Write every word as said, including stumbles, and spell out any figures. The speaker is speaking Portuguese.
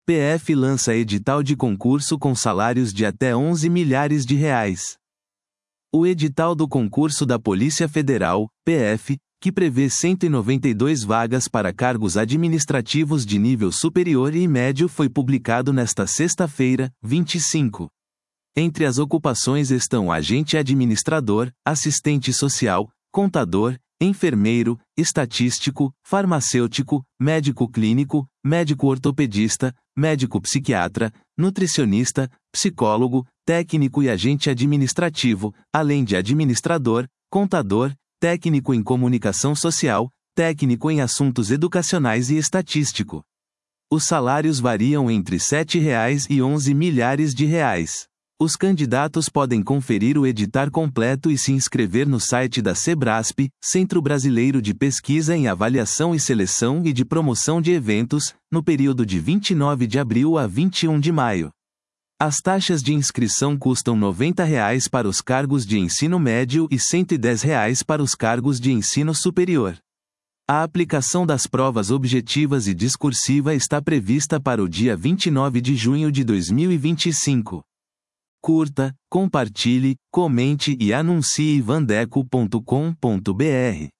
P F lança edital de concurso com salários de até onze milhares de reais. O edital do concurso da Polícia Federal, P F, que prevê cento e noventa e duas vagas para cargos administrativos de nível superior e médio, foi publicado nesta sexta-feira, vinte e cinco. Entre as ocupações estão agente administrador, assistente social, contador, enfermeiro, estatístico, farmacêutico, médico clínico, médico ortopedista, médico psiquiatra, nutricionista, psicólogo, técnico e agente administrativo, além de administrador, contador, técnico em comunicação social, técnico em assuntos educacionais e estatístico. Os salários variam entre sete reais e onze milhares de reais. Os candidatos podem conferir o edital completo e se inscrever no site da Sebrasp, Centro Brasileiro de Pesquisa em Avaliação e Seleção e de Promoção de Eventos, no período de vinte e nove de abril a vinte e um de maio. As taxas de inscrição custam noventa reais para os cargos de ensino médio e cento e dez reais para os cargos de ensino superior. A aplicação das provas objetivas e discursiva está prevista para o dia vinte e nove de junho de dois mil e vinte e cinco. Curta, compartilhe, comente e anuncie vandeco ponto com ponto br.